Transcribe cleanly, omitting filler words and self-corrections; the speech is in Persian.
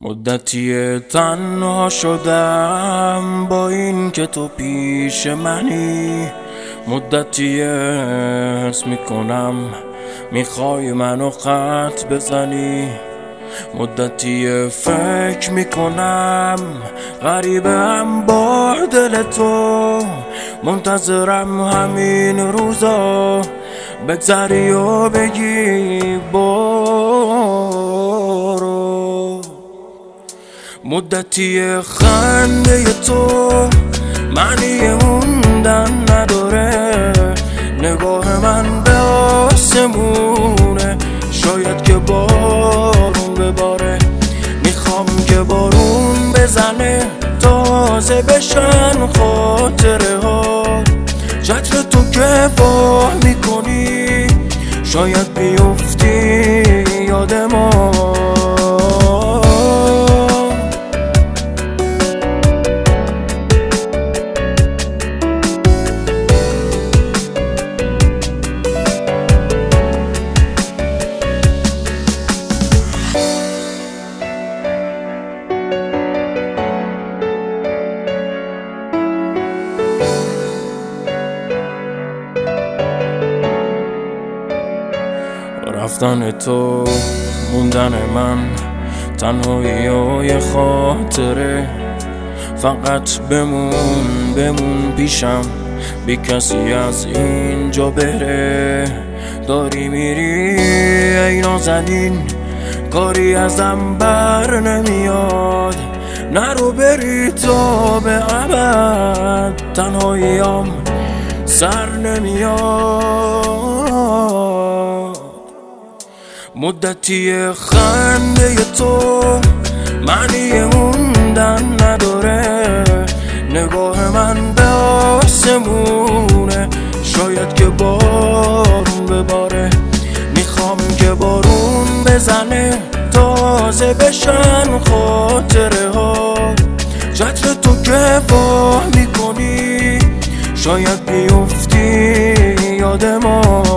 مدتی تنها شدم با این که تو پیش منی. مدتی حس میکنم میخوای منو خط بزنی. مدتی فکر میکنم غریبم با دل تو، منتظرم همین روزا بگذری و بگی برو. مدتی خنده تو معنی موندن نداره، نگاه من به آسمونه، شاید که بارون بباره. میخوام که بارون بزنه تازه بشن خاطره ها، چتر تو که واه میکنی شاید بیفتی یاد ما. رفتن تو موندن من، تنهایی و یه خاطره، فقط بمون پیشم، بی کسی از اینجا بره. داری میری ای نازنین، کاری ازم بر نمیاد، نرو بری تا به ابد، تنهاییم سر نمیاد. مدتی خنده تو معنی موندن نداره، نگاه من به آسمونه، شاید که بارون بباره. میخوام که بارون بزنه تازه بشن خاطره ها، چتر تو که واه میکنی شاید بیفتی یاد ما.